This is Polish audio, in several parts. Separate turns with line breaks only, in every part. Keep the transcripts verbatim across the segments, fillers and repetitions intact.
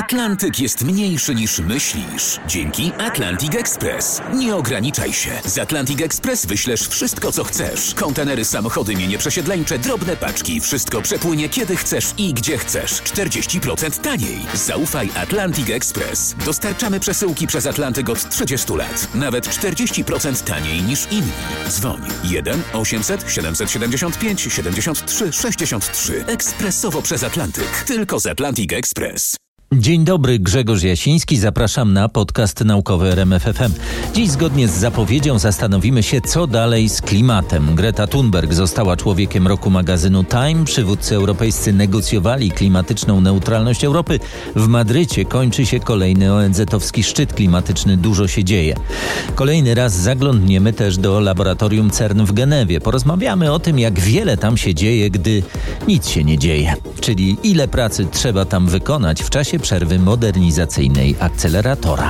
Atlantyk jest mniejszy niż myślisz. Dzięki Atlantic Express. Nie ograniczaj się. Z Atlantic Express wyślesz wszystko, co chcesz. Kontenery, samochody, mienie przesiedleńcze, drobne paczki. Wszystko przepłynie kiedy chcesz i gdzie chcesz. czterdzieści procent taniej. Zaufaj Atlantic Express. Dostarczamy przesyłki przez Atlantyk od trzydziestu lat. Nawet czterdzieści procent taniej niż inni. Dzwoń jeden osiemset siedemset siedemdziesiąt pięć siedemdziesiąt trzy sześćdziesiąt trzy. Ekspresowo przez Atlantyk. Tylko z Atlantic Express.
Dzień dobry, Grzegorz Jasiński. Zapraszam na podcast naukowy R M F F M. Dziś zgodnie z zapowiedzią zastanowimy się, co dalej z klimatem. Greta Thunberg została człowiekiem roku magazynu Time. Przywódcy europejscy negocjowali klimatyczną neutralność Europy. W Madrycie kończy się kolejny O N Z-owski szczyt klimatyczny. Dużo się dzieje. Kolejny raz zaglądniemy też do laboratorium CERN w Genewie. Porozmawiamy o tym, jak wiele tam się dzieje, gdy nic się nie dzieje. Czyli ile pracy trzeba tam wykonać w czasie przerwy modernizacyjnej akceleratora.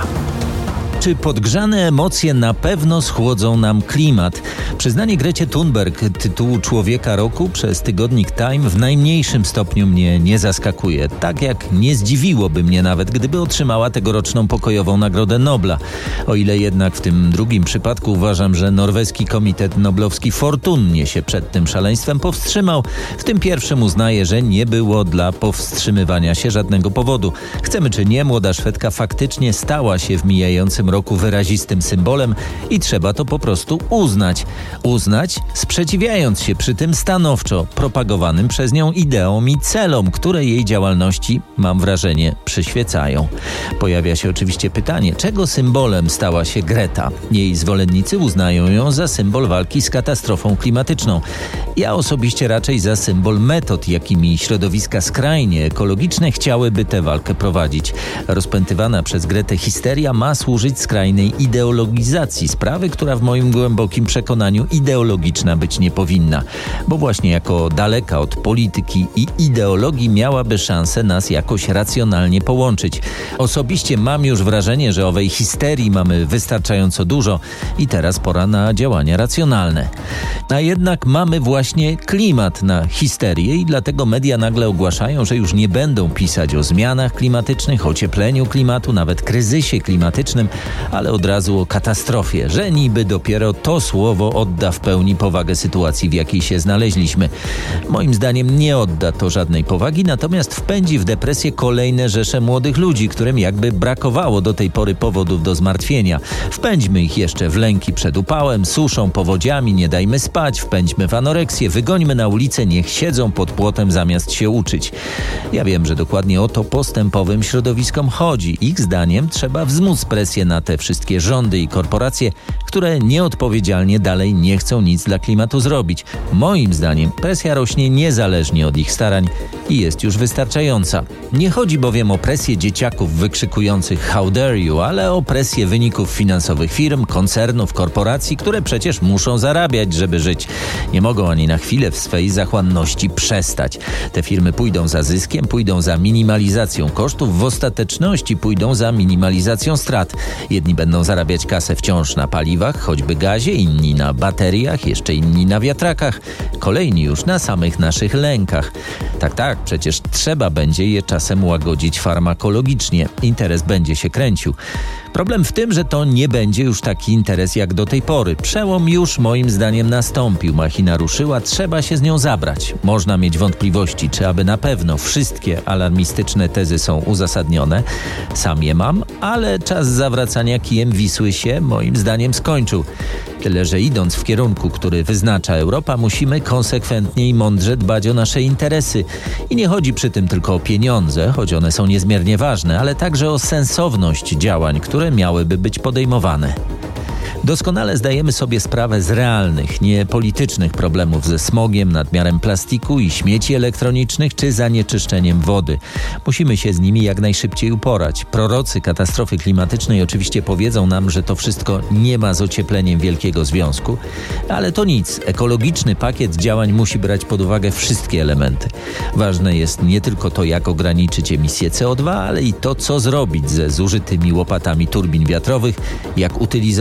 Czy podgrzane emocje na pewno schłodzą nam klimat? Przyznanie Grecie Thunberg tytułu Człowieka Roku przez tygodnik Time w najmniejszym stopniu mnie nie zaskakuje. Tak jak nie zdziwiłoby mnie nawet, gdyby otrzymała tegoroczną pokojową Nagrodę Nobla. O ile jednak w tym drugim przypadku uważam, że norweski Komitet Noblowski fortunnie się przed tym szaleństwem powstrzymał. W tym pierwszym uznaję, że nie było dla powstrzymywania się żadnego powodu. Chcemy czy nie, młoda Szwedka faktycznie stała się w mijającym roku wyrazistym symbolem i trzeba to po prostu uznać. Uznać, sprzeciwiając się przy tym stanowczo propagowanym przez nią ideom i celom, które jej działalności, mam wrażenie, przyświecają. Pojawia się oczywiście pytanie, czego symbolem stała się Greta? Jej zwolennicy uznają ją za symbol walki z katastrofą klimatyczną. Ja osobiście raczej za symbol metod, jakimi środowiska skrajnie ekologiczne chciałyby tę walkę prowadzić. Rozpętywana przez Gretę histeria ma służyć skrajnej ideologizacji sprawy, która w moim głębokim przekonaniu ideologiczna być nie powinna, bo właśnie jako daleka od polityki i ideologii miałaby szansę nas jakoś racjonalnie połączyć. Osobiście mam już wrażenie, że owej histerii mamy wystarczająco dużo i teraz pora na działania racjonalne. A jednak mamy właśnie klimat na histerię i dlatego media nagle ogłaszają, że już nie będą pisać o zmianach klimatycznych, ociepleniu klimatu, nawet kryzysie klimatycznym, ale od razu o katastrofie, że niby dopiero to słowo odda w pełni powagę sytuacji, w jakiej się znaleźliśmy. Moim zdaniem nie odda to żadnej powagi, natomiast wpędzi w depresję kolejne rzesze młodych ludzi, którym jakby brakowało do tej pory powodów do zmartwienia. Wpędźmy ich jeszcze w lęki przed upałem, suszą, powodziami, nie dajmy spać, wpędźmy w anoreksję, wygońmy na ulicę, niech siedzą pod płotem zamiast się uczyć. Ja wiem, że dokładnie o to postępowym środowiskom chodzi. Ich zdaniem trzeba wzmóc presję na te wszystkie rządy i korporacje, które nieodpowiedzialnie dalej nie chcą nic dla klimatu zrobić. Moim zdaniem presja rośnie niezależnie od ich starań i jest już wystarczająca. Nie chodzi bowiem o presję dzieciaków wykrzykujących how dare you, ale o presję wyników finansowych firm, koncernów, korporacji, które przecież muszą zarabiać, żeby żyć. Nie mogą ani na chwilę w swej zachłanności przestać. Te firmy pójdą za zyskiem, pójdą za minimalizacją kosztów, w ostateczności pójdą za minimalizacją strat. Jedni będą zarabiać kasę wciąż na paliwach, choćby gazie, inni na bateriach, jeszcze inni na wiatrakach, kolejni już na samych naszych lękach. Tak, tak, przecież trzeba będzie je czasem łagodzić farmakologicznie. Interes będzie się kręcił. Problem w tym, że to nie będzie już taki interes jak do tej pory. Przełom już moim zdaniem nastąpił. Machina ruszyła, trzeba się z nią zabrać. Można mieć wątpliwości, czy aby na pewno wszystkie alarmistyczne tezy są uzasadnione. Sam je mam, ale czas zawracania kijem Wisły się moim zdaniem skończył. Tyle, że idąc w kierunku, który wyznacza Europa, musimy konsekwentnie i mądrze dbać o nasze interesy. I nie chodzi przy tym tylko o pieniądze, choć one są niezmiernie ważne, ale także o sensowność działań, które miałyby być podejmowane. Doskonale zdajemy sobie sprawę z realnych, nie politycznych problemów ze smogiem, nadmiarem plastiku i śmieci elektronicznych czy zanieczyszczeniem wody. Musimy się z nimi jak najszybciej uporać. Prorocy katastrofy klimatycznej oczywiście powiedzą nam, że to wszystko nie ma z ociepleniem wielkiego związku, ale to nic. Ekologiczny pakiet działań musi brać pod uwagę wszystkie elementy. Ważne jest nie tylko to, jak ograniczyć emisję C O dwa, ale i to, co zrobić ze zużytymi łopatami turbin wiatrowych, jak utylizować nie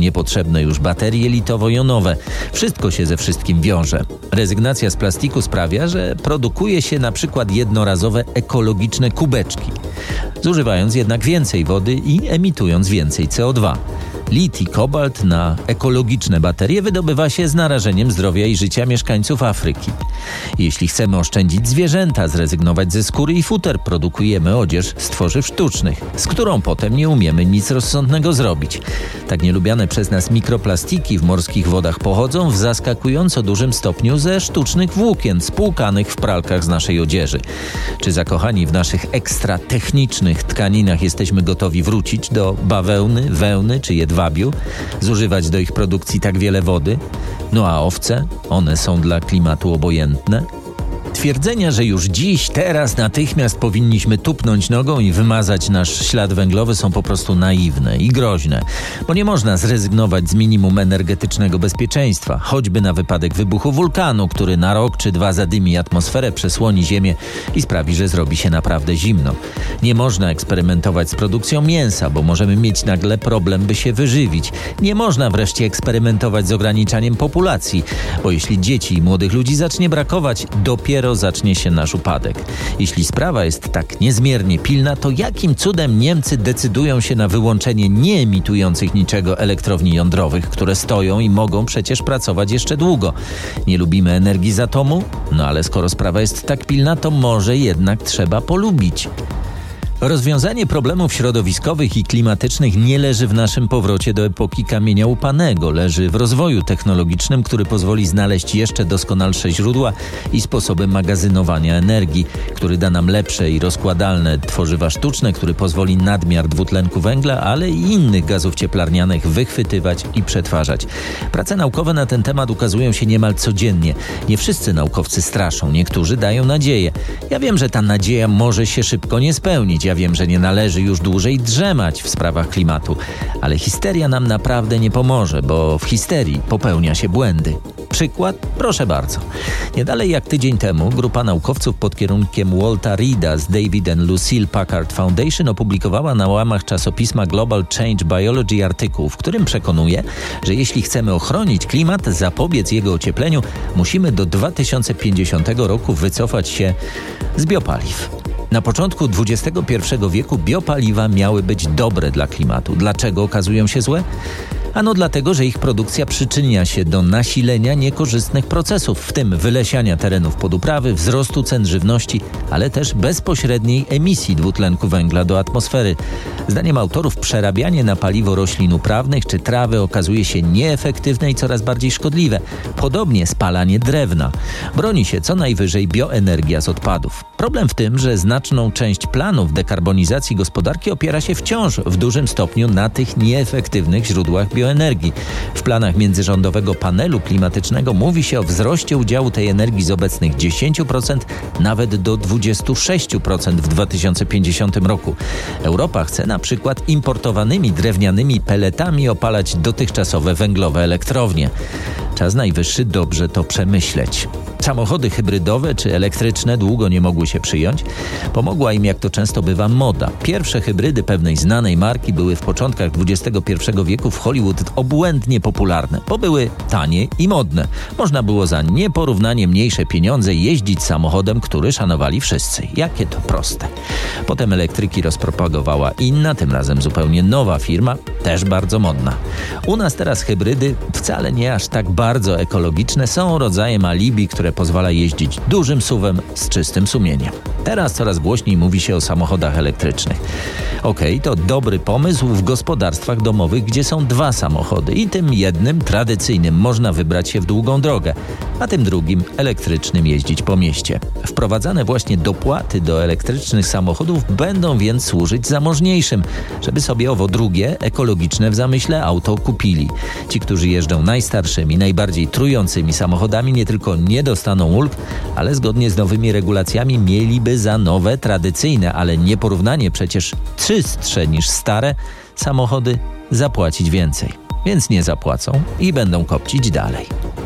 niepotrzebne już baterie litowo-jonowe. Wszystko się ze wszystkim wiąże. Rezygnacja z plastiku sprawia, że produkuje się na przykład jednorazowe ekologiczne kubeczki, zużywając jednak więcej wody i emitując więcej C O dwa. Lit i kobalt na ekologiczne baterie wydobywa się z narażeniem zdrowia i życia mieszkańców Afryki. Jeśli chcemy oszczędzić zwierzęta, zrezygnować ze skóry i futer, produkujemy odzież z tworzyw sztucznych, z którą potem nie umiemy nic rozsądnego zrobić. Tak nielubiane przez nas mikroplastiki w morskich wodach pochodzą w zaskakująco dużym stopniu ze sztucznych włókien spłukanych w pralkach z naszej odzieży. Czy zakochani w naszych ekstra technicznych tkaninach jesteśmy gotowi wrócić do bawełny, wełny czy jedwabiu? Zużywać do ich produkcji tak wiele wody? No a owce? One są dla klimatu obojętne? Twierdzenia, że już dziś, teraz, natychmiast powinniśmy tupnąć nogą i wymazać nasz ślad węglowy są po prostu naiwne i groźne, bo nie można zrezygnować z minimum energetycznego bezpieczeństwa, choćby na wypadek wybuchu wulkanu, który na rok czy dwa zadymi atmosferę, przesłoni ziemię i sprawi, że zrobi się naprawdę zimno. Nie można eksperymentować z produkcją mięsa, bo możemy mieć nagle problem, by się wyżywić. Nie można wreszcie eksperymentować z ograniczaniem populacji, bo jeśli dzieci i młodych ludzi zacznie brakować, dopiero zacznie się nasz upadek. Jeśli sprawa jest tak niezmiernie pilna, to jakim cudem Niemcy decydują się na wyłączenie nieemitujących niczego elektrowni jądrowych, które stoją i mogą przecież pracować jeszcze długo? Nie lubimy energii z atomu? No ale skoro sprawa jest tak pilna, to może jednak trzeba polubić. Rozwiązanie problemów środowiskowych i klimatycznych nie leży w naszym powrocie do epoki kamienia łupanego. Leży w rozwoju technologicznym, który pozwoli znaleźć jeszcze doskonalsze źródła i sposoby magazynowania energii, który da nam lepsze i rozkładalne tworzywa sztuczne, który pozwoli nadmiar dwutlenku węgla, ale i innych gazów cieplarnianych wychwytywać i przetwarzać. Prace naukowe na ten temat ukazują się niemal codziennie. Nie wszyscy naukowcy straszą, niektórzy dają nadzieję. Ja wiem, że ta nadzieja może się szybko nie spełnić. Ja wiem, że nie należy już dłużej drzemać w sprawach klimatu, ale histeria nam naprawdę nie pomoże, bo w histerii popełnia się błędy. Przykład? Proszę bardzo. Nie dalej jak tydzień temu grupa naukowców pod kierunkiem Walta Reeda z David and Lucille Packard Foundation opublikowała na łamach czasopisma Global Change Biology artykuł, w którym przekonuje, że jeśli chcemy ochronić klimat, zapobiec jego ociepleniu, musimy do dwa tysiące pięćdziesiątego roku wycofać się z biopaliw. Na początku dwudziestego pierwszego wieku biopaliwa miały być dobre dla klimatu. Dlaczego okazują się złe? Ano dlatego, że ich produkcja przyczynia się do nasilenia niekorzystnych procesów, w tym wylesiania terenów pod uprawy, wzrostu cen żywności, ale też bezpośredniej emisji dwutlenku węgla do atmosfery. Zdaniem autorów przerabianie na paliwo roślin uprawnych czy trawy okazuje się nieefektywne i coraz bardziej szkodliwe. Podobnie spalanie drewna. Broni się co najwyżej bioenergia z odpadów. Problem w tym, że znaczną część planów dekarbonizacji gospodarki opiera się wciąż w dużym stopniu na tych nieefektywnych źródłach bioenergii. bioenergii. W planach międzyrządowego panelu klimatycznego mówi się o wzroście udziału tej energii z obecnych dziesięć procent nawet do dwadzieścia sześć procent w dwa tysiące pięćdziesiątym roku. Europa chce na przykład importowanymi drewnianymi peletami opalać dotychczasowe węglowe elektrownie. Czas najwyższy dobrze to przemyśleć. Samochody hybrydowe czy elektryczne długo nie mogły się przyjąć. Pomogła im, jak to często bywa, moda. Pierwsze hybrydy pewnej znanej marki były w początkach dwudziestego pierwszego wieku w Hollywood obłędnie popularne, bo były tanie i modne. Można było za nieporównanie mniejsze pieniądze jeździć samochodem, który szanowali wszyscy. Jakie to proste. Potem elektryki rozpropagowała inna, tym razem zupełnie nowa firma, też bardzo modna. U nas teraz hybrydy, wcale nie aż tak bardzo ekologiczne, są rodzajem alibi, które pozwala jeździć dużym suwem z czystym sumieniem. Teraz coraz głośniej mówi się o samochodach elektrycznych. Okej, okay, to dobry pomysł w gospodarstwach domowych, gdzie są dwa samochody i tym jednym, tradycyjnym, można wybrać się w długą drogę, a tym drugim, elektrycznym, jeździć po mieście. Wprowadzane właśnie dopłaty do elektrycznych samochodów będą więc służyć zamożniejszym, żeby sobie owo drugie, ekologiczne w zamyśle auto kupili. Ci, którzy jeżdżą najstarszymi, najbardziej trującymi samochodami, nie tylko nie dostaną ulg, ale zgodnie z nowymi regulacjami mieliby za nowe, tradycyjne, ale nieporównanie przecież czystsze niż stare samochody zapłacić więcej. Więc nie zapłacą i będą kopcić dalej.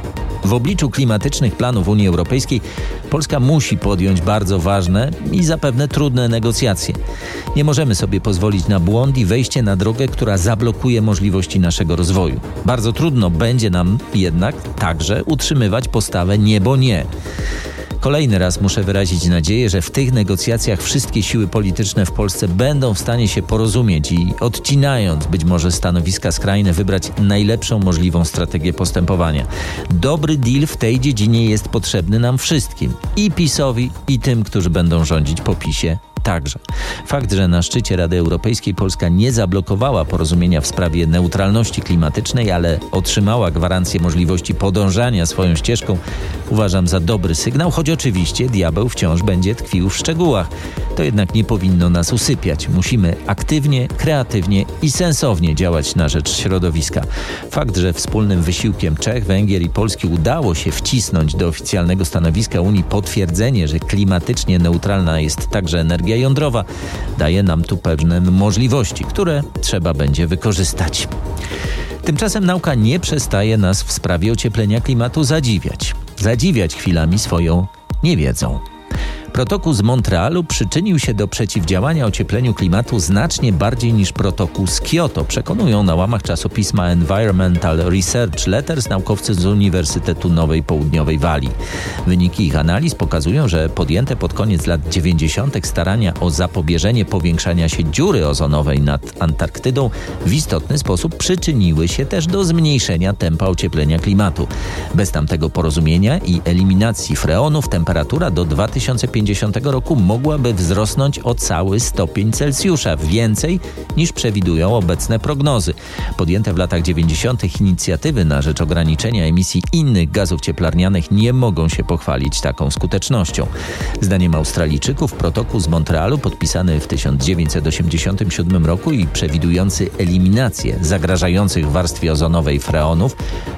W obliczu klimatycznych planów Unii Europejskiej Polska musi podjąć bardzo ważne i zapewne trudne negocjacje. Nie możemy sobie pozwolić na błąd i wejście na drogę, która zablokuje możliwości naszego rozwoju. Bardzo trudno będzie nam jednak także utrzymywać postawę nie, bo nie. Kolejny raz muszę wyrazić nadzieję, że w tych negocjacjach wszystkie siły polityczne w Polsce będą w stanie się porozumieć i odcinając być może stanowiska skrajne wybrać najlepszą możliwą strategię postępowania. Dobry deal w tej dziedzinie jest potrzebny nam wszystkim. I PiS-owi, i tym, którzy będą rządzić po PiS-ie. Także. Fakt, że na szczycie Rady Europejskiej Polska nie zablokowała porozumienia w sprawie neutralności klimatycznej, ale otrzymała gwarancję możliwości podążania swoją ścieżką, uważam za dobry sygnał, choć oczywiście diabeł wciąż będzie tkwił w szczegółach. To jednak nie powinno nas usypiać. Musimy aktywnie, kreatywnie i sensownie działać na rzecz środowiska. Fakt, że wspólnym wysiłkiem Czech, Węgier i Polski udało się wcisnąć do oficjalnego stanowiska Unii potwierdzenie, że klimatycznie neutralna jest także energia jądrowa, daje nam tu pewne możliwości, które trzeba będzie wykorzystać. Tymczasem nauka nie przestaje nas w sprawie ocieplenia klimatu zadziwiać. Zadziwiać chwilami swoją niewiedzą. Protokół z Montrealu przyczynił się do przeciwdziałania ociepleniu klimatu znacznie bardziej niż protokół z Kioto, przekonują na łamach czasopisma Environmental Research Letters naukowcy z Uniwersytetu Nowej Południowej Walii. Wyniki ich analiz pokazują, że podjęte pod koniec lat dziewięćdziesiątych starania o zapobieżenie powiększania się dziury ozonowej nad Antarktydą w istotny sposób przyczyniły się też do zmniejszenia tempa ocieplenia klimatu. Bez tamtego porozumienia i eliminacji freonów temperatura do dwa tysiące pięćdziesiątego roku mogłaby wzrosnąć o cały stopień Celsjusza, więcej niż przewidują obecne prognozy. Podjęte w latach dziewięćdziesiątych inicjatywy na rzecz ograniczenia emisji innych gazów cieplarnianych nie mogą się pochwalić taką skutecznością. Zdaniem Australijczyków protokół z Montrealu podpisany w tysiąc dziewięćset osiemdziesiątym siódmym roku i przewidujący eliminację zagrażających warstwie ozonowej freonów,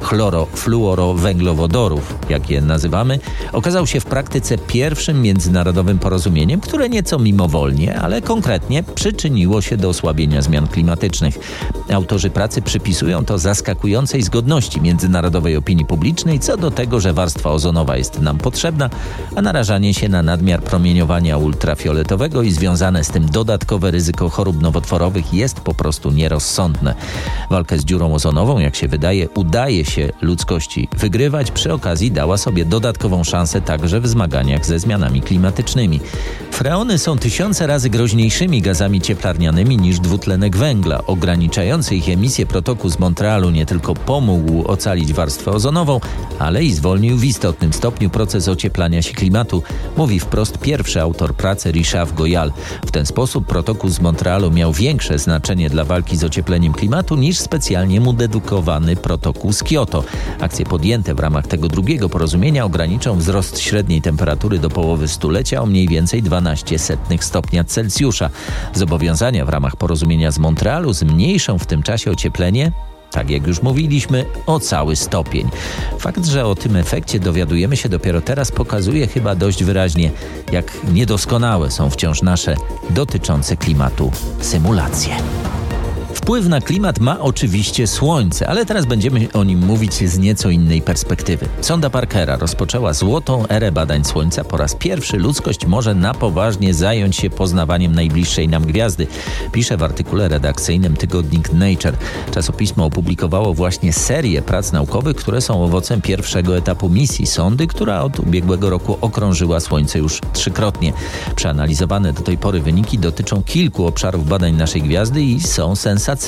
chlorofluorowęglowodorów, jak je nazywamy, okazał się w praktyce pierwszym międzynarodowym porozumieniem, które nieco mimowolnie, ale konkretnie przyczyniło się do osłabienia zmian klimatycznych. Autorzy pracy przypisują to zaskakującej zgodności międzynarodowej opinii publicznej co do tego, że warstwa ozonowa jest nam potrzebna, a narażanie się na nadmiar promieniowania ultrafioletowego i związane z tym dodatkowe ryzyko chorób nowotworowych jest po prostu nierozsądne. Walkę z dziurą ozonową, jak się wydaje, udaje się ludzkości wygrywać. Przy okazji dała sobie dodatkową szansę także w zmaganiach ze zmianami klimatycznymi. Freony są tysiące razy groźniejszymi gazami cieplarnianymi niż dwutlenek węgla. Ograniczający ich emisję protokół z Montrealu nie tylko pomógł ocalić warstwę ozonową, ale i zwolnił w istotnym stopniu proces ocieplania się klimatu, mówi wprost pierwszy autor pracy Rishav Goyal. W ten sposób protokół z Montrealu miał większe znaczenie dla walki z ociepleniem klimatu niż specjalnie mu dedykowany protokół z Kioto. Akcje podjęte w ramach tego drugiego porozumienia ograniczą wzrost średniej temperatury do połowy stulecia o mniej więcej dwanaście setnych stopnia Celsjusza. Zobowiązania w ramach porozumienia z Montrealu zmniejszą w tym czasie ocieplenie, tak jak już mówiliśmy, o cały stopień. Fakt, że o tym efekcie dowiadujemy się dopiero teraz, pokazuje chyba dość wyraźnie, jak niedoskonałe są wciąż nasze dotyczące klimatu symulacje. Wpływ na klimat ma oczywiście Słońce, ale teraz będziemy o nim mówić z nieco innej perspektywy. Sonda Parkera rozpoczęła złotą erę badań Słońca. Po raz pierwszy ludzkość może na poważnie zająć się poznawaniem najbliższej nam gwiazdy, pisze w artykule redakcyjnym tygodnik Nature. Czasopismo opublikowało właśnie serię prac naukowych, które są owocem pierwszego etapu misji sondy, która od ubiegłego roku okrążyła Słońce już trzykrotnie. Przeanalizowane do tej pory wyniki dotyczą kilku obszarów badań naszej gwiazdy i są sensacyjne.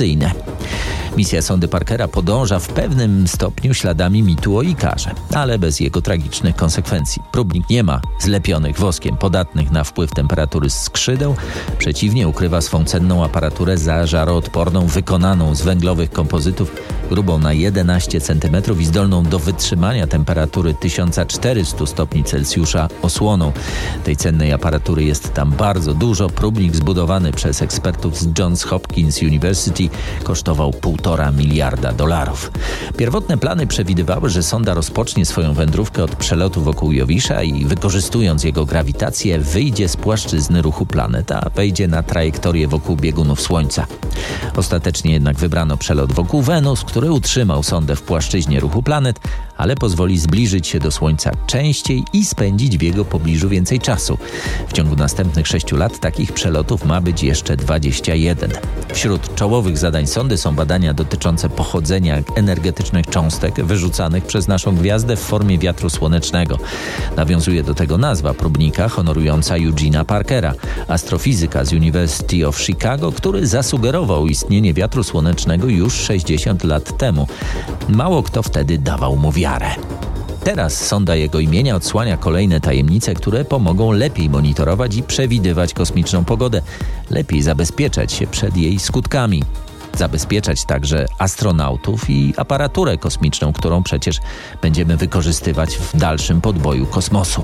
Misja sondy Parkera podąża w pewnym stopniu śladami mitu o Ikarze, ale bez jego tragicznych konsekwencji. Próbnik nie ma zlepionych woskiem, podatnych na wpływ temperatury skrzydeł. Przeciwnie, ukrywa swą cenną aparaturę zażaroodporną, wykonaną z węglowych kompozytów, grubą na jedenaście centymetrów i zdolną do wytrzymania temperatury tysiąc czterysta stopni Celsjusza osłoną. Tej cennej aparatury jest tam bardzo dużo. Próbnik zbudowany przez ekspertów z Johns Hopkins University kosztował półtora miliarda dolarów. Pierwotne plany przewidywały, że sonda rozpocznie swoją wędrówkę od przelotu wokół Jowisza i wykorzystując jego grawitację wyjdzie z płaszczyzny ruchu planet, a wejdzie na trajektorię wokół biegunów Słońca. Ostatecznie jednak wybrano przelot wokół Wenus, który który utrzymał sondę w płaszczyźnie ruchu planet, ale pozwoli zbliżyć się do Słońca częściej i spędzić w jego pobliżu więcej czasu. W ciągu następnych sześciu lat takich przelotów ma być jeszcze dwadzieścia jeden. Wśród czołowych zadań sondy są badania dotyczące pochodzenia energetycznych cząstek wyrzucanych przez naszą gwiazdę w formie wiatru słonecznego. Nawiązuje do tego nazwa próbnika honorująca Eugene'a Parkera, astrofizyka z University of Chicago, który zasugerował istnienie wiatru słonecznego już sześćdziesiąt lat temu. Mało kto wtedy dawał mu wiarę. Teraz sonda jego imienia odsłania kolejne tajemnice, które pomogą lepiej monitorować i przewidywać kosmiczną pogodę, lepiej zabezpieczać się przed jej skutkami. Zabezpieczać także astronautów i aparaturę kosmiczną, którą przecież będziemy wykorzystywać w dalszym podboju kosmosu.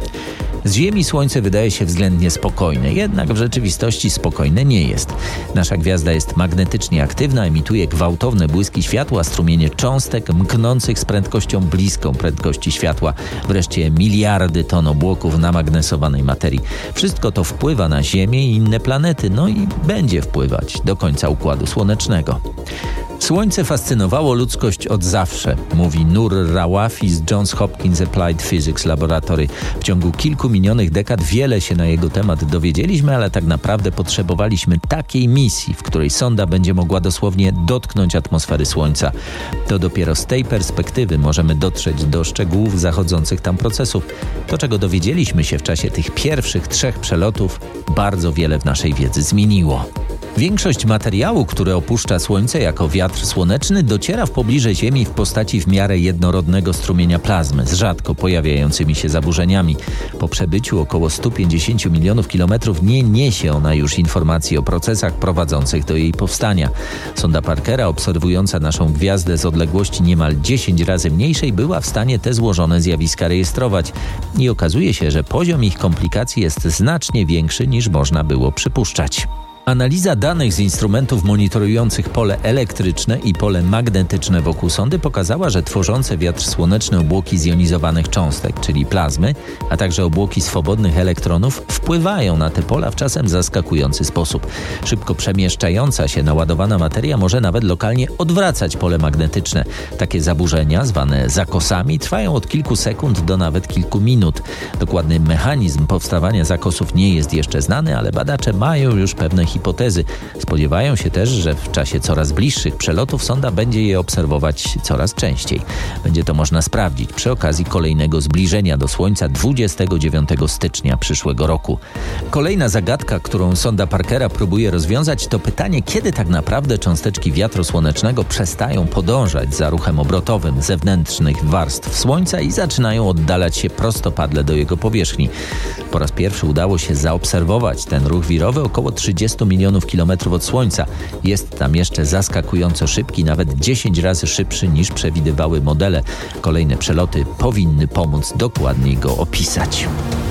Z Ziemi Słońce wydaje się względnie spokojne, jednak w rzeczywistości spokojne nie jest. Nasza gwiazda jest magnetycznie aktywna, emituje gwałtowne błyski światła, strumienie cząstek mknących z prędkością bliską prędkości światła, wreszcie miliardy ton obłoków namagnesowanej materii. Wszystko to wpływa na Ziemię i inne planety, no i będzie wpływać do końca Układu Słonecznego. Słońce fascynowało ludzkość od zawsze, mówi Nur Rawafi z Johns Hopkins Applied Physics Laboratory. W ciągu kilku minionych dekad wiele się na jego temat dowiedzieliśmy, ale tak naprawdę potrzebowaliśmy takiej misji, w której sonda będzie mogła dosłownie dotknąć atmosfery Słońca. To dopiero z tej perspektywy możemy dotrzeć do szczegółów zachodzących tam procesów. To, czego dowiedzieliśmy się w czasie tych pierwszych trzech przelotów, bardzo wiele w naszej wiedzy zmieniło. Większość materiału, który opuszcza Słońce jako wiatr słoneczny, dociera w pobliże Ziemi w postaci w miarę jednorodnego strumienia plazmy z rzadko pojawiającymi się zaburzeniami. Po przebyciu około stu pięćdziesięciu milionów kilometrów nie niesie ona już informacji o procesach prowadzących do jej powstania. Sonda Parkera, obserwująca naszą gwiazdę z odległości niemal dziesięć razy mniejszej, była w stanie te złożone zjawiska rejestrować. I okazuje się, że poziom ich komplikacji jest znacznie większy niż można było przypuszczać. Analiza danych z instrumentów monitorujących pole elektryczne i pole magnetyczne wokół sondy pokazała, że tworzące wiatr słoneczny obłoki zjonizowanych cząstek, czyli plazmy, a także obłoki swobodnych elektronów wpływają na te pola w czasem zaskakujący sposób. Szybko przemieszczająca się naładowana materia może nawet lokalnie odwracać pole magnetyczne. Takie zaburzenia, zwane zakosami, trwają od kilku sekund do nawet kilku minut. Dokładny mechanizm powstawania zakosów nie jest jeszcze znany, ale badacze mają już pewne hipotezy. Spodziewają się też, że w czasie coraz bliższych przelotów sonda będzie je obserwować coraz częściej. Będzie to można sprawdzić przy okazji kolejnego zbliżenia do Słońca dwudziestego dziewiątego stycznia przyszłego roku. Kolejna zagadka, którą sonda Parkera próbuje rozwiązać, to pytanie, kiedy tak naprawdę cząsteczki wiatru słonecznego przestają podążać za ruchem obrotowym zewnętrznych warstw Słońca i zaczynają oddalać się prostopadle do jego powierzchni. Po raz pierwszy udało się zaobserwować ten ruch wirowy około trzydziestu milionów kilometrów od Słońca. Jest tam jeszcze zaskakująco szybki, nawet dziesięć razy szybszy niż przewidywały modele. Kolejne przeloty powinny pomóc dokładniej go opisać.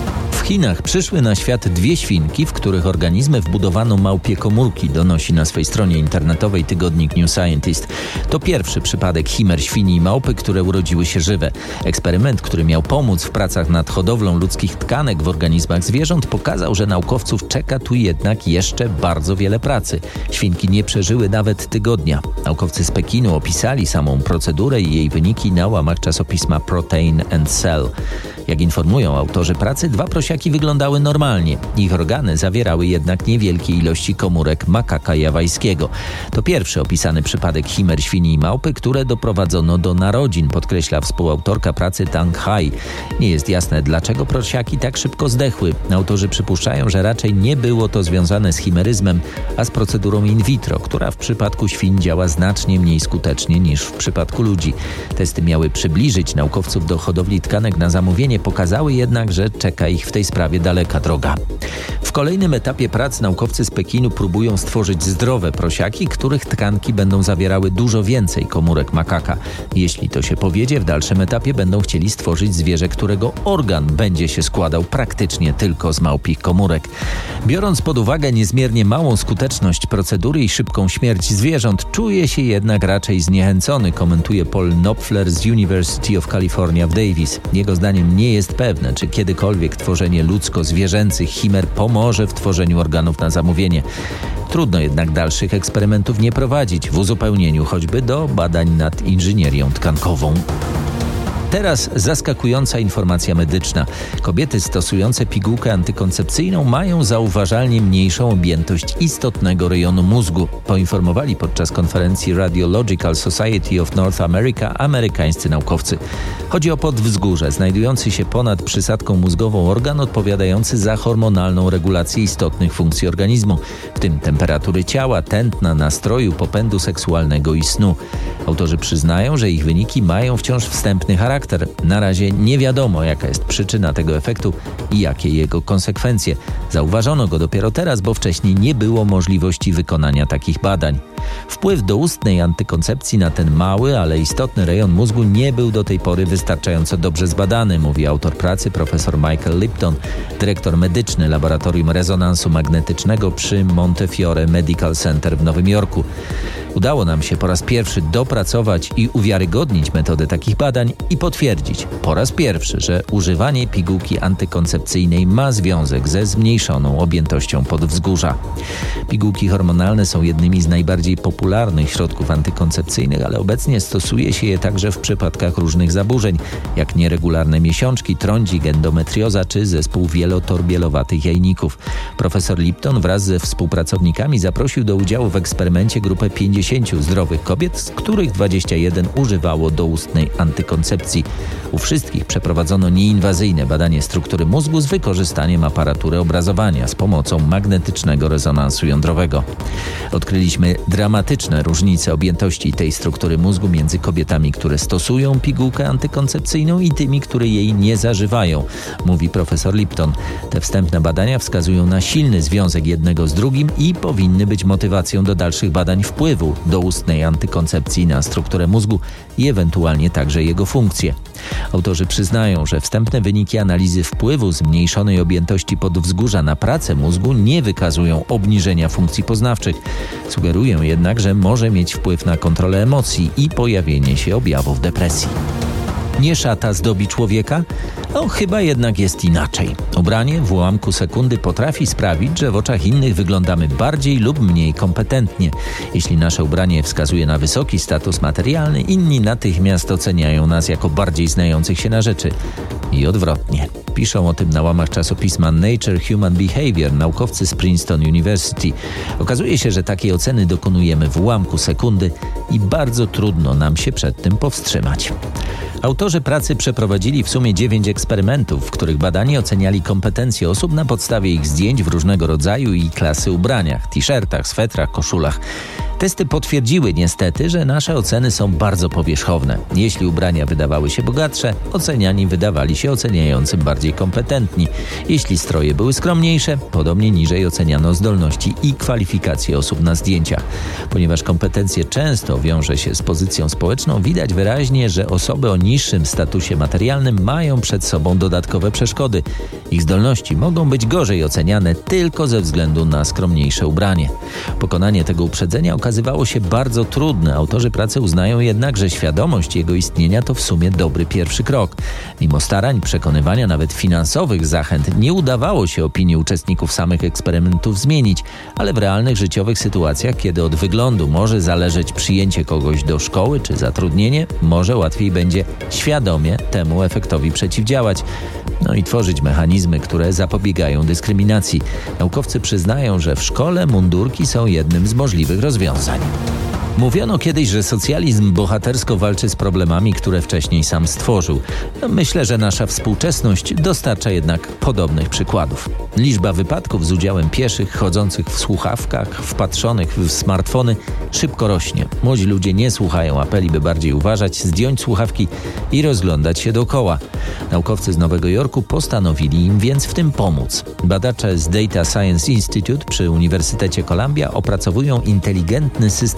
W Chinach przyszły na świat dwie świnki, w których organizmy wbudowano małpie komórki, donosi na swej stronie internetowej tygodnik New Scientist. To pierwszy przypadek chimer świni i małpy, które urodziły się żywe. Eksperyment, który miał pomóc w pracach nad hodowlą ludzkich tkanek w organizmach zwierząt, pokazał, że naukowców czeka tu jednak jeszcze bardzo wiele pracy. Świnki nie przeżyły nawet tygodnia. Naukowcy z Pekinu opisali samą procedurę i jej wyniki na łamach czasopisma Protein and Cell. Jak informują autorzy pracy, dwa prosiaki wyglądały normalnie. Ich organy zawierały jednak niewielkie ilości komórek makaka jawajskiego. To pierwszy opisany przypadek chimer świni i małpy, które doprowadzono do narodzin, podkreśla współautorka pracy Tang Hai. Nie jest jasne, dlaczego prosiaki tak szybko zdechły. Autorzy przypuszczają, że raczej nie było to związane z chimeryzmem, a z procedurą in vitro, która w przypadku świń działa znacznie mniej skutecznie niż w przypadku ludzi. Testy miały przybliżyć naukowców do hodowli tkanek na zamówienie, pokazały jednak, że czeka ich w tej sprawie daleka droga. W kolejnym etapie prac naukowcy z Pekinu próbują stworzyć zdrowe prosiaki, których tkanki będą zawierały dużo więcej komórek makaka. Jeśli to się powiedzie, w dalszym etapie będą chcieli stworzyć zwierzę, którego organ będzie się składał praktycznie tylko z małpich komórek. Biorąc pod uwagę niezmiernie małą skuteczność procedury i szybką śmierć zwierząt, czuje się jednak raczej zniechęcony, komentuje Paul Knopfler z University of California w Davis. Jego zdaniem nie jest pewne, czy kiedykolwiek tworzenie ludzko-zwierzęcych chimer pomoże w tworzeniu organów na zamówienie. Trudno jednak dalszych eksperymentów nie prowadzić, w uzupełnieniu choćby do badań nad inżynierią tkankową. Teraz zaskakująca informacja medyczna. Kobiety stosujące pigułkę antykoncepcyjną mają zauważalnie mniejszą objętość istotnego rejonu mózgu, poinformowali podczas konferencji Radiological Society of North America amerykańscy naukowcy. Chodzi o podwzgórze, znajdujący się ponad przysadką mózgową organ odpowiadający za hormonalną regulację istotnych funkcji organizmu, w tym temperatury ciała, tętna, nastroju, popędu seksualnego i snu. Autorzy przyznają, że ich wyniki mają wciąż wstępny charakter. Na razie nie wiadomo, jaka jest przyczyna tego efektu i jakie jego konsekwencje. Zauważono go dopiero teraz, bo wcześniej nie było możliwości wykonania takich badań. Wpływ doustnej antykoncepcji na ten mały, ale istotny rejon mózgu nie był do tej pory wystarczająco dobrze zbadany, mówi autor pracy profesor Michael Lipton, dyrektor medyczny Laboratorium Rezonansu Magnetycznego przy Montefiore Medical Center w Nowym Jorku. Udało nam się po raz pierwszy dopracować i uwiarygodnić metodę takich badań i potwierdzić po raz pierwszy, że używanie pigułki antykoncepcyjnej ma związek ze zmniejszoną objętością podwzgórza. Pigułki hormonalne są jednymi z najbardziej popularnych środków antykoncepcyjnych, ale obecnie stosuje się je także w przypadkach różnych zaburzeń, jak nieregularne miesiączki, trądzik, endometrioza czy zespół wielotorbielowatych jajników. Profesor Lipton wraz ze współpracownikami zaprosił do udziału w eksperymencie grupę pięćdziesięciu zdrowych kobiet, z których dwadzieścia jeden używało doustnej antykoncepcji. U wszystkich przeprowadzono nieinwazyjne badanie struktury mózgu z wykorzystaniem aparatury obrazowania z pomocą magnetycznego rezonansu jądrowego. Odkryliśmy dramatyczne różnice objętości tej struktury mózgu między kobietami, które stosują pigułkę antykoncepcyjną i tymi, które jej nie zażywają, mówi profesor Lipton. Te wstępne badania wskazują na silny związek jednego z drugim i powinny być motywacją do dalszych badań wpływu doustnej antykoncepcji na strukturę mózgu i ewentualnie także jego funkcje. Autorzy przyznają, że wstępne wyniki analizy wpływu zmniejszonej objętości podwzgórza na pracę mózgu nie wykazują obniżenia funkcji poznawczych. Sugerują jednak, że może mieć wpływ na kontrolę emocji i pojawienie się objawów depresji. Nie szata zdobi człowieka? No chyba jednak jest inaczej. Ubranie w ułamku sekundy potrafi sprawić, że w oczach innych wyglądamy bardziej lub mniej kompetentnie. Jeśli nasze ubranie wskazuje na wysoki status materialny, inni natychmiast oceniają nas jako bardziej znających się na rzeczy. I odwrotnie. Piszą o tym na łamach czasopisma Nature Human Behavior naukowcy z Princeton University. Okazuje się, że takiej oceny dokonujemy w ułamku sekundy i bardzo trudno nam się przed tym powstrzymać. Autorzy pracy przeprowadzili w sumie dziewięć eksperymentów, w których badani oceniali kompetencje osób na podstawie ich zdjęć w różnego rodzaju i klasy ubraniach, t-shirtach, swetrach, koszulach. Testy potwierdziły niestety, że nasze oceny są bardzo powierzchowne. Jeśli ubrania wydawały się bogatsze, oceniani wydawali się oceniającym bardziej kompetentni. Jeśli stroje były skromniejsze, podobnie niżej oceniano zdolności i kwalifikacje osób na zdjęciach. Ponieważ kompetencje często wiąże się z pozycją społeczną, widać wyraźnie, że osoby o niższym statusie materialnym mają przed sobą dodatkowe przeszkody. Ich zdolności mogą być gorzej oceniane tylko ze względu na skromniejsze ubranie. Pokonanie tego uprzedzenia okazywało się bardzo trudne. Autorzy pracy uznają jednak, że świadomość jego istnienia to w sumie dobry pierwszy krok. Mimo starań przekonywania nawet finansowych zachęt nie udawało się opinii uczestników samych eksperymentów zmienić, ale w realnych życiowych sytuacjach, kiedy od wyglądu może zależeć przyjęcie kogoś do szkoły czy zatrudnienie, może łatwiej będzie świadomie temu efektowi przeciwdziałać. No i tworzyć mechanizmy, które zapobiegają dyskryminacji. Naukowcy przyznają, że w szkole mundurki są jednym z możliwych rozwiązań. Mówiono kiedyś, że socjalizm bohatersko walczy z problemami, które wcześniej sam stworzył. Myślę, że nasza współczesność dostarcza jednak podobnych przykładów. Liczba wypadków z udziałem pieszych, chodzących w słuchawkach, wpatrzonych w smartfony szybko rośnie. Młodzi ludzie nie słuchają apeli, by bardziej uważać, zdjąć słuchawki i rozglądać się dookoła. Naukowcy z Nowego Jorku postanowili im więc w tym pomóc. Badacze z Data Science Institute przy Uniwersytecie Columbia opracowują inteligentny system ostrzegania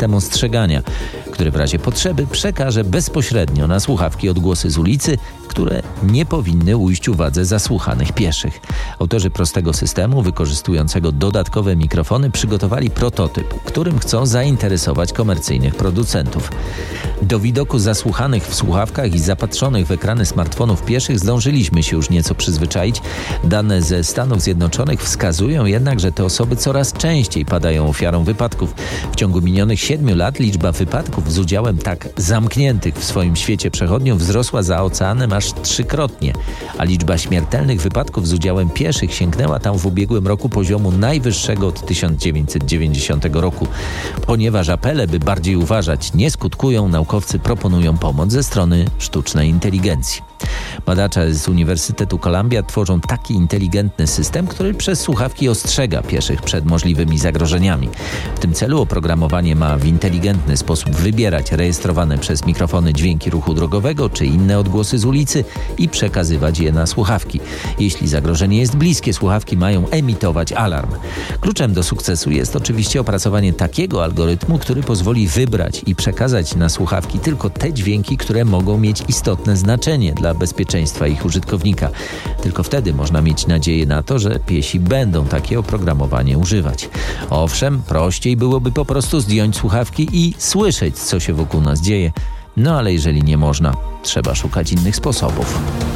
ostrzegania, który w razie potrzeby przekaże bezpośrednio na słuchawki odgłosy z ulicy, które nie powinny ujść uwadze zasłuchanych pieszych. Autorzy prostego systemu, wykorzystującego dodatkowe mikrofony, przygotowali prototyp, którym chcą zainteresować komercyjnych producentów. Do widoku zasłuchanych w słuchawkach i zapatrzonych w ekrany smartfonów pieszych zdążyliśmy się już nieco przyzwyczaić. Dane ze Stanów Zjednoczonych wskazują jednak, że te osoby coraz częściej padają ofiarą wypadków. W ciągu minionych siedmiu lat liczba wypadków z udziałem tak zamkniętych w swoim świecie przechodniów wzrosła za oceanem aż trzykrotnie, a liczba śmiertelnych wypadków z udziałem pieszych sięgnęła tam w ubiegłym roku poziomu najwyższego od tysiąc dziewięćset dziewięćdziesiątego roku. Ponieważ apele, by bardziej uważać, nie skutkują, naukowcy proponują pomoc ze strony sztucznej inteligencji. Badacze z Uniwersytetu Columbia tworzą taki inteligentny system, który przez słuchawki ostrzega pieszych przed możliwymi zagrożeniami. W tym celu oprogramowanie ma w inteligentny sposób wybierać rejestrowane przez mikrofony dźwięki ruchu drogowego czy inne odgłosy z ulicy i przekazywać je na słuchawki. Jeśli zagrożenie jest bliskie, słuchawki mają emitować alarm. Kluczem do sukcesu jest oczywiście opracowanie takiego algorytmu, który pozwoli wybrać i przekazać na słuchawki tylko te dźwięki, które mogą mieć istotne znaczenie dla bezpieczeństwa ich użytkownika. Tylko wtedy można mieć nadzieję na to, że piesi będą takie oprogramowanie używać. Owszem, prościej byłoby po prostu zdjąć słuchawki i słyszeć, co się wokół nas dzieje. No ale jeżeli nie można, trzeba szukać innych sposobów.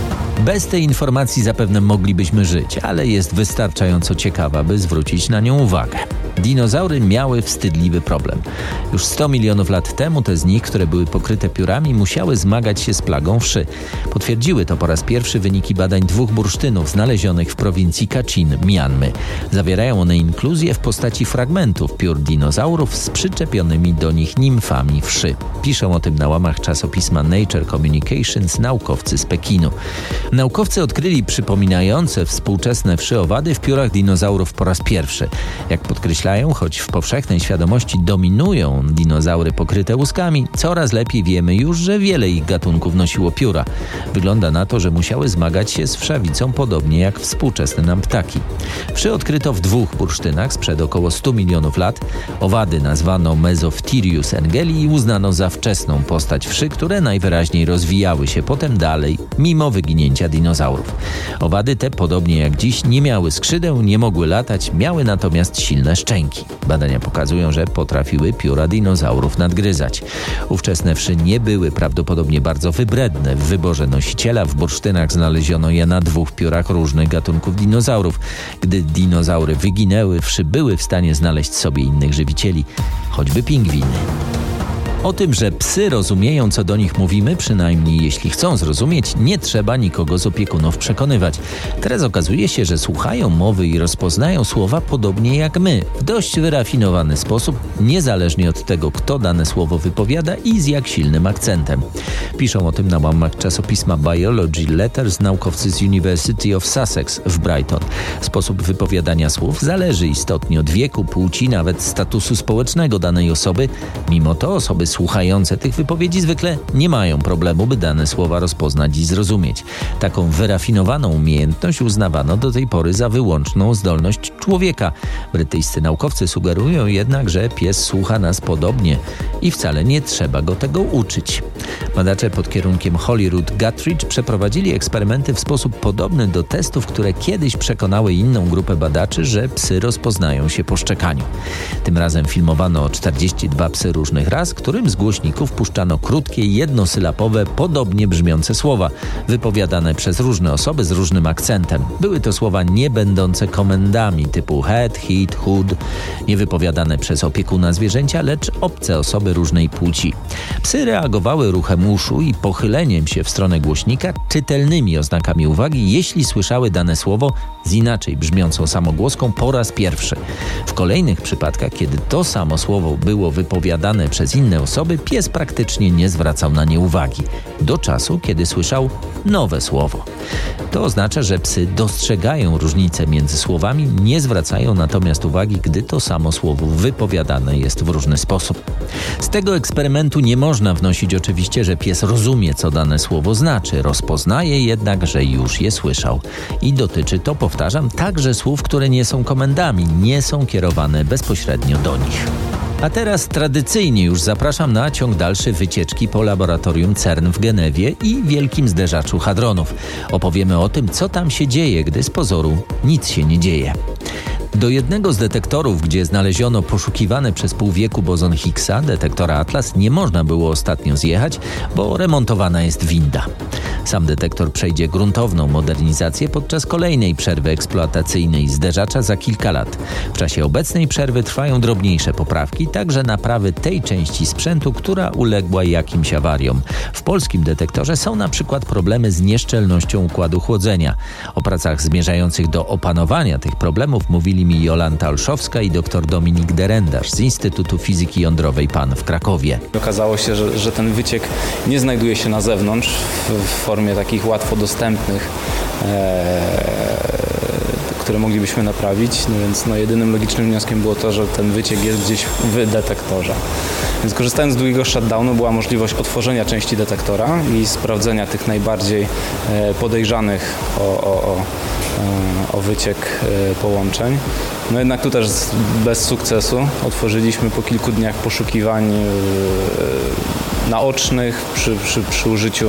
Bez tej informacji zapewne moglibyśmy żyć, ale jest wystarczająco ciekawa, by zwrócić na nią uwagę. Dinozaury miały wstydliwy problem. Już sto milionów lat temu te z nich, które były pokryte piórami, musiały zmagać się z plagą wszy. Potwierdziły to po raz pierwszy wyniki badań dwóch bursztynów znalezionych w prowincji Kachin, Mjanmy. Zawierają one inkluzje w postaci fragmentów piór dinozaurów z przyczepionymi do nich nimfami wszy. Piszą o tym na łamach czasopisma Nature Communications naukowcy z Pekinu. Naukowcy odkryli przypominające współczesne wszy owady w piórach dinozaurów po raz pierwszy. Jak podkreślają, choć w powszechnej świadomości dominują dinozaury pokryte łuskami, coraz lepiej wiemy już, że wiele ich gatunków nosiło pióra. Wygląda na to, że musiały zmagać się z wszawicą podobnie jak współczesne nam ptaki. Wszy odkryto w dwóch bursztynach sprzed około stu milionów lat. Owady nazwano Mesopterius engeli i uznano za wczesną postać wszy, które najwyraźniej rozwijały się potem dalej, mimo wyginięcia dinozaurów. Owady te, podobnie jak dziś, nie miały skrzydeł, nie mogły latać, miały natomiast silne szczęki. Badania pokazują, że potrafiły pióra dinozaurów nadgryzać. Ówczesne wszy nie były prawdopodobnie bardzo wybredne w wyborze nosiciela. W bursztynach znaleziono je na dwóch piórach różnych gatunków dinozaurów. Gdy dinozaury wyginęły, wszy były w stanie znaleźć sobie innych żywicieli, choćby pingwiny. O tym, że psy rozumieją, co do nich mówimy, przynajmniej jeśli chcą zrozumieć, nie trzeba nikogo z opiekunów przekonywać. Teraz okazuje się, że słuchają mowy i rozpoznają słowa podobnie jak my, w dość wyrafinowany sposób, niezależnie od tego, kto dane słowo wypowiada i z jak silnym akcentem. Piszą o tym na łamach czasopisma Biology Letters naukowcy z University of Sussex w Brighton. Sposób wypowiadania słów zależy istotnie od wieku, płci, nawet statusu społecznego danej osoby. Mimo to osoby słuchające tych wypowiedzi zwykle nie mają problemu, by dane słowa rozpoznać i zrozumieć. Taką wyrafinowaną umiejętność uznawano do tej pory za wyłączną zdolność człowieka. Brytyjscy naukowcy sugerują jednak, że pies słucha nas podobnie i wcale nie trzeba go tego uczyć. Badacze pod kierunkiem Holly Ruth Guttridge przeprowadzili eksperymenty w sposób podobny do testów, które kiedyś przekonały inną grupę badaczy, że psy rozpoznają się po szczekaniu. Tym razem filmowano czterdzieści dwa psy różnych ras, którym z głośników puszczano krótkie, jednosylabowe, podobnie brzmiące słowa, wypowiadane przez różne osoby z różnym akcentem. Były to słowa nie będące komendami typu head, hit, hood, nie wypowiadane przez opiekuna zwierzęcia, lecz obce osoby różnej płci. Psy reagowały ruchem uszu i pochyleniem się w stronę głośnika, czytelnymi oznakami uwagi, jeśli słyszały dane słowo z inaczej brzmiącą samogłoską po raz pierwszy. W kolejnych przypadkach, kiedy to samo słowo było wypowiadane przez inne osoby, pies praktycznie nie zwracał na nie uwagi. Do czasu, kiedy słyszał nowe słowo. To oznacza, że psy dostrzegają różnice między słowami, nie zwracają natomiast uwagi, gdy to samo słowo wypowiadane jest w różny sposób. Z tego eksperymentu nie można wnosić oczywiście, że pies rozumie, co dane słowo znaczy. Rozpoznaje jednak, że już je słyszał. I dotyczy to, powtarzam, także słów, które nie są komendami, nie są kierowane bezpośrednio do nich. A teraz tradycyjnie już zapraszam na ciąg dalszy wycieczki po laboratorium CERN w Genewie i wielkim zderzaczu hadronów. Opowiemy o tym, co tam się dzieje, gdy z pozoru nic się nie dzieje. Do jednego z detektorów, gdzie znaleziono poszukiwany przez pół wieku bozon Higgsa, detektora Atlas, nie można było ostatnio zjechać, bo remontowana jest winda. Sam detektor przejdzie gruntowną modernizację podczas kolejnej przerwy eksploatacyjnej zderzacza za kilka lat. W czasie obecnej przerwy trwają drobniejsze poprawki, także naprawy tej części sprzętu, która uległa jakimś awariom. W polskim detektorze są na przykład problemy z nieszczelnością układu chłodzenia. O pracach zmierzających do opanowania tych problemów mówili mi Jolanta Olszowska i dr Dominik Derendarz z Instytutu Fizyki Jądrowej P A N w Krakowie.
Okazało się, że, że ten wyciek nie znajduje się na zewnątrz w, w formie takich łatwo dostępnych, e, które moglibyśmy naprawić, no więc no, jedynym logicznym wnioskiem było to, że ten wyciek jest gdzieś w detektorze. Więc korzystając z długiego shutdownu była możliwość otworzenia części detektora i sprawdzenia tych najbardziej e, podejrzanych o, o, o o wyciek połączeń. No jednak tu też bez sukcesu. Otworzyliśmy po kilku dniach poszukiwań naocznych przy, przy, przy użyciu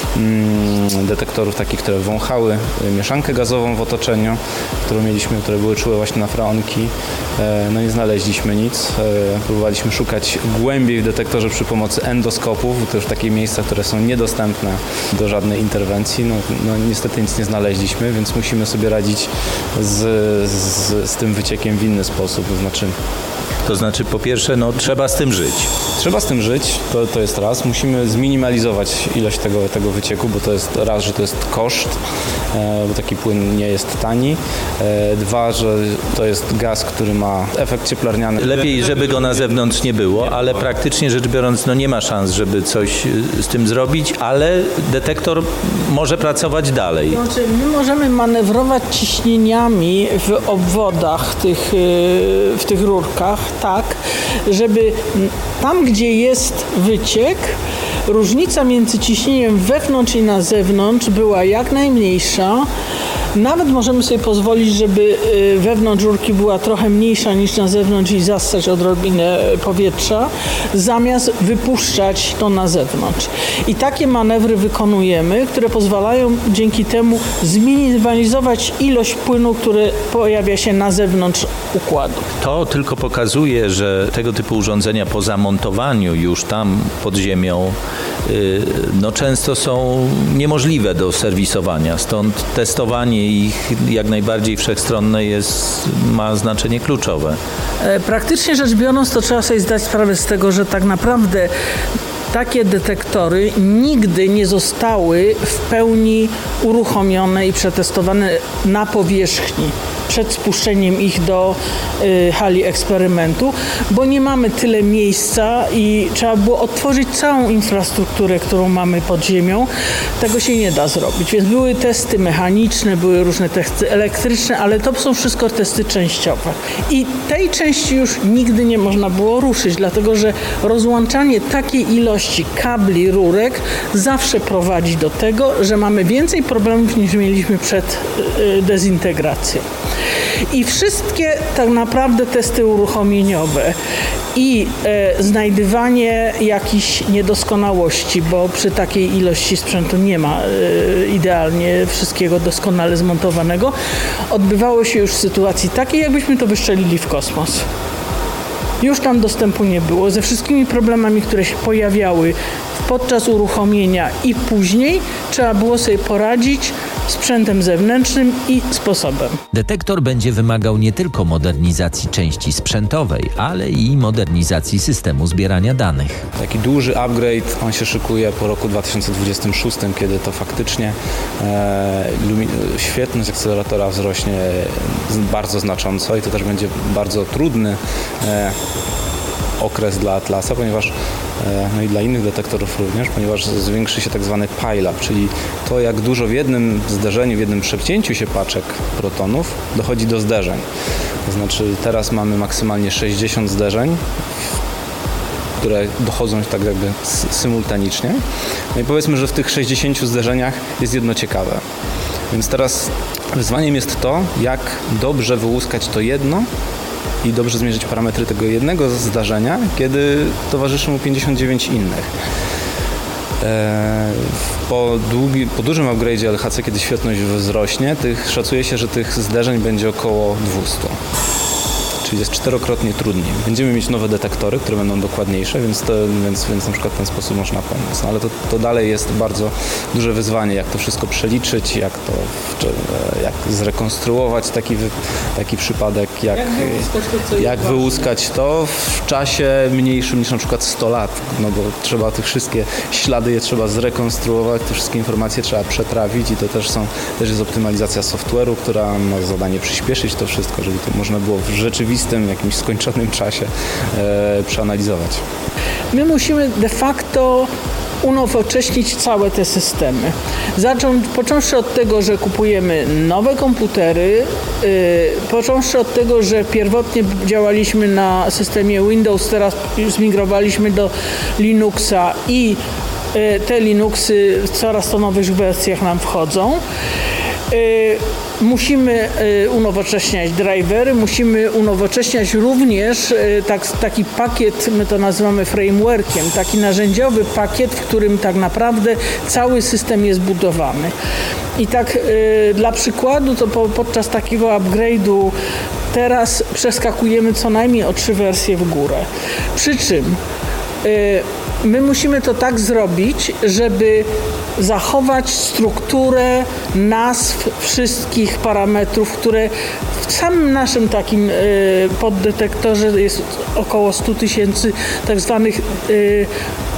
mm, detektorów takich, które wąchały mieszankę gazową w otoczeniu, którą mieliśmy, które były czułe właśnie na freonki. E, no nie znaleźliśmy nic. E, próbowaliśmy szukać głębiej w detektorze przy pomocy endoskopów, to już takie miejsca, które są niedostępne do żadnej interwencji. No, no niestety nic nie znaleźliśmy, więc musimy sobie radzić z, z, z tym wyciekiem w inny sposób. To znaczy
To znaczy, po pierwsze, no trzeba z tym żyć.
Trzeba z tym żyć, to, to jest raz. Musimy zminimalizować ilość tego, tego wycieku, bo to jest raz, że to jest koszt, e, bo taki płyn nie jest tani. E, dwa, że to jest gaz, który ma efekt cieplarniany.
Lepiej, żeby go na zewnątrz nie było, ale praktycznie rzecz biorąc, no nie ma szans, żeby coś z tym zrobić, ale detektor może pracować dalej.
Znaczy, my możemy manewrować ciśnieniami w obwodach tych, w tych rurkach, tak, żeby tam, gdzie jest wyciek, różnica między ciśnieniem wewnątrz i na zewnątrz była jak najmniejsza. Nawet możemy sobie pozwolić, żeby wewnątrz rurki była trochę mniejsza niż na zewnątrz i zassać odrobinę powietrza, zamiast wypuszczać to na zewnątrz. I takie manewry wykonujemy, które pozwalają dzięki temu zminimalizować ilość płynu, który pojawia się na zewnątrz układu.
To tylko pokazuje, że tego typu urządzenia po zamontowaniu już tam pod ziemią no często są niemożliwe do serwisowania, stąd testowanie ich jak najbardziej wszechstronne jest, ma znaczenie kluczowe.
Praktycznie rzecz biorąc, to trzeba sobie zdać sprawę z tego, że tak naprawdę takie detektory nigdy nie zostały w pełni uruchomione i przetestowane na powierzchni przed spuszczeniem ich do y, hali eksperymentu, bo nie mamy tyle miejsca i trzeba było odtworzyć całą infrastrukturę, którą mamy pod ziemią. Tego się nie da zrobić. Więc były testy mechaniczne, były różne testy elektryczne, ale to są wszystko testy częściowe. I tej części już nigdy nie można było ruszyć, dlatego że rozłączanie takiej ilości kabli, rurek zawsze prowadzi do tego, że mamy więcej problemów niż mieliśmy przed y, dezintegracją. I wszystkie tak naprawdę testy uruchomieniowe i e, znajdywanie jakichś niedoskonałości, bo przy takiej ilości sprzętu nie ma e, idealnie wszystkiego doskonale zmontowanego, odbywało się już w sytuacji takiej, jakbyśmy to wystrzelili w kosmos. Już tam dostępu nie było. Ze wszystkimi problemami, które się pojawiały podczas uruchomienia i później, trzeba było sobie poradzić sprzętem zewnętrznym i sposobem.
Detektor będzie wymagał nie tylko modernizacji części sprzętowej, ale i modernizacji systemu zbierania danych.
Taki duży upgrade, on się szykuje po roku dwa tysiące dwudziestym szóstym, kiedy to faktycznie e, lumi- świetność akceleratora wzrośnie bardzo znacząco i to też będzie bardzo trudny e, okres dla Atlasa, ponieważ no i dla innych detektorów również, ponieważ zwiększy się tak zwany pile-up, czyli to, jak dużo w jednym zderzeniu, w jednym przepcięciu się paczek protonów dochodzi do zderzeń. To znaczy teraz mamy maksymalnie sześćdziesiąt zderzeń, które dochodzą tak jakby symultanicznie. No i powiedzmy, że w tych sześćdziesięciu zderzeniach jest jedno ciekawe. Więc teraz wyzwaniem jest to, jak dobrze wyłuskać to jedno i dobrze zmierzyć parametry tego jednego zdarzenia, kiedy towarzyszy mu pięćdziesiąt dziewięć innych. Po, długi, po dużym upgrade'zie L H C, kiedy świetność wzrośnie, tych, szacuje się, że tych zderzeń będzie około dwieście. Czyli jest czterokrotnie trudniej. Będziemy mieć nowe detektory, które będą dokładniejsze, więc, to, więc, więc na przykład w ten sposób można pomóc. No ale to, to dalej jest bardzo duże wyzwanie, jak to wszystko przeliczyć, jak to jak zrekonstruować taki, taki przypadek, jak, jak, wyłuskać to, jak wyłuskać to w czasie mniejszym niż na przykład sto lat, no bo trzeba te wszystkie ślady je trzeba zrekonstruować, te wszystkie informacje trzeba przetrawić i to też są, też jest optymalizacja software'u, która ma zadanie przyspieszyć to wszystko, żeby to można było w rzeczywistym w jakimś skończonym czasie e, przeanalizować.
My musimy de facto unowocześnić całe te systemy. Zacząć, począwszy od tego, że kupujemy nowe komputery, yy, począwszy od tego, że pierwotnie działaliśmy na systemie Windows, teraz zmigrowaliśmy do Linuxa i yy, te Linuxy w coraz to nowych wersjach nam wchodzą. Yy, Musimy y, unowocześniać drivery, musimy unowocześniać również y, tak, taki pakiet, my to nazywamy frameworkiem, taki narzędziowy pakiet, w którym tak naprawdę cały system jest budowany. I tak y, dla przykładu, to po, podczas takiego upgrade'u teraz przeskakujemy co najmniej o trzy wersje w górę. Przy czym y, my musimy to tak zrobić, żeby zachować strukturę nazw wszystkich parametrów, które w samym naszym takim y, poddetektorze jest około sto tysięcy tak zwanych y,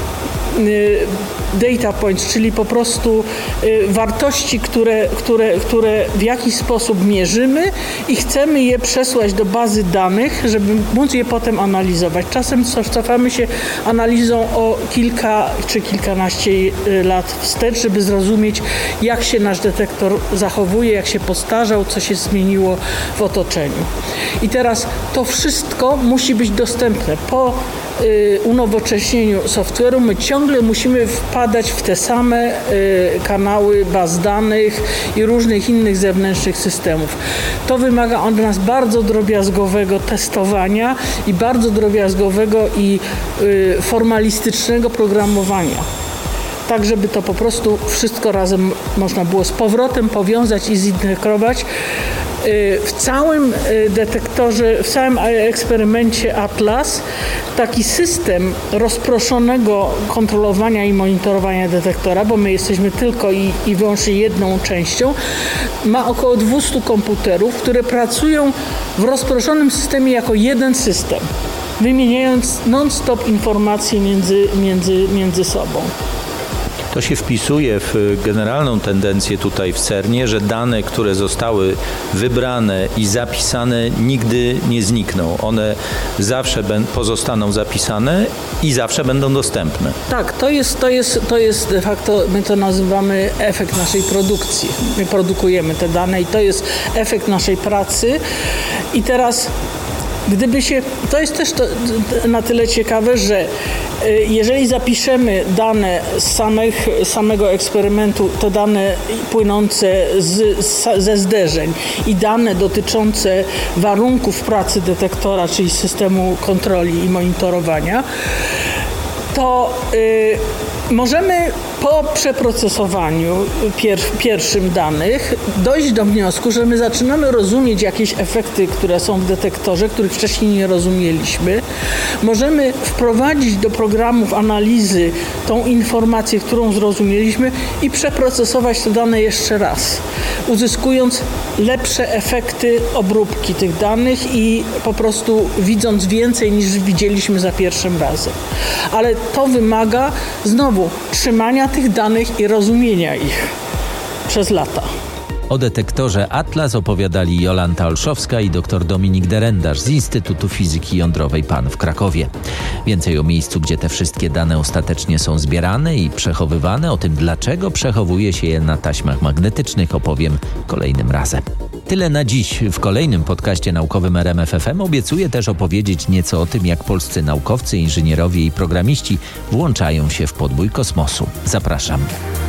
y, data points, czyli po prostu y, wartości, które, które, które w jakiś sposób mierzymy i chcemy je przesłać do bazy danych, żeby móc je potem analizować. Czasem cofamy się analizą o kilka czy kilkanaście lat wstecz, żeby zrozumieć, jak się nasz detektor zachowuje, jak się postarzał, co się zmieniło w otoczeniu. I teraz to wszystko musi być dostępne. Po y, unowocześnieniu software'u my ciągle musimy wpadać w te same y, kanały baz danych i różnych innych zewnętrznych systemów. To wymaga od nas bardzo drobiazgowego testowania i bardzo drobiazgowego i y, formalistycznego programowania. Tak, żeby to po prostu wszystko razem można było z powrotem powiązać i zintegrować. W całym detektorze, w całym eksperymencie Atlas taki system rozproszonego kontrolowania i monitorowania detektora, bo my jesteśmy tylko i, i wyłącznie jedną częścią, ma około dwieście komputerów, które pracują w rozproszonym systemie jako jeden system, wymieniając non-stop informacje między, między, między sobą.
To się wpisuje w generalną tendencję tutaj w CERN-ie, że dane, które zostały wybrane i zapisane, nigdy nie znikną. One zawsze pozostaną zapisane i zawsze będą dostępne.
Tak, to jest, to jest, to jest de facto, my to nazywamy efekt naszej produkcji. My produkujemy te dane i to jest efekt naszej pracy. I teraz gdyby się, to jest też to, na tyle ciekawe, że jeżeli zapiszemy dane z samych, samego eksperymentu, te dane płynące z, ze zderzeń i dane dotyczące warunków pracy detektora, czyli systemu kontroli i monitorowania, to y, możemy po przeprocesowaniu pier, pierwszym danych dojść do wniosku, że my zaczynamy rozumieć jakieś efekty, które są w detektorze, których wcześniej nie rozumieliśmy. Możemy wprowadzić do programów analizy tą informację, którą zrozumieliśmy i przeprocesować te dane jeszcze raz, uzyskując lepsze efekty obróbki tych danych i po prostu widząc więcej niż widzieliśmy za pierwszym razem. Ale to wymaga znowu trzymania tych danych i rozumienia ich przez lata.
O detektorze Atlas opowiadali Jolanta Olszowska i dr Dominik Derendasz z Instytutu Fizyki Jądrowej P A N w Krakowie. Więcej o miejscu, gdzie te wszystkie dane ostatecznie są zbierane i przechowywane, o tym, dlaczego przechowuje się je na taśmach magnetycznych, opowiem kolejnym razem. Tyle na dziś. W kolejnym podcaście naukowym R M F F M obiecuję też opowiedzieć nieco o tym, jak polscy naukowcy, inżynierowie i programiści włączają się w podbój kosmosu. Zapraszam.